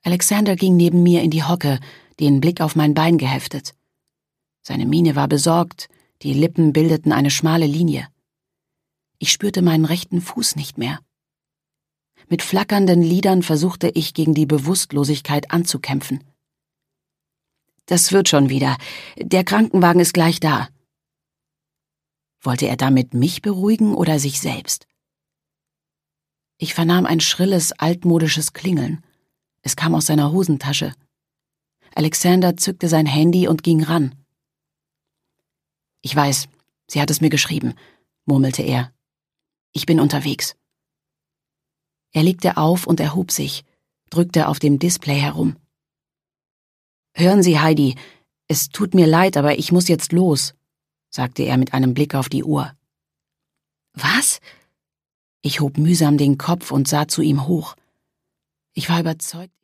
Alexander ging neben mir in die Hocke, den Blick auf mein Bein geheftet. Seine Miene war besorgt, die Lippen bildeten eine schmale Linie. Ich spürte meinen rechten Fuß nicht mehr. Mit flackernden Lidern versuchte ich, gegen die Bewusstlosigkeit anzukämpfen. »Das wird schon wieder. Der Krankenwagen ist gleich da.« Wollte er damit mich beruhigen oder sich selbst? Ich vernahm ein schrilles, altmodisches Klingeln. Es kam aus seiner Hosentasche. Alexander zückte sein Handy und ging ran. »Ich weiß, sie hat es mir geschrieben«, murmelte er. »Ich bin unterwegs.« Er legte auf und erhob sich, drückte auf dem Display herum. »Hören Sie, Heidi, es tut mir leid, aber ich muss jetzt los«, sagte er mit einem Blick auf die Uhr. »Was?« Ich hob mühsam den Kopf und sah zu ihm hoch. Ich war überzeugt,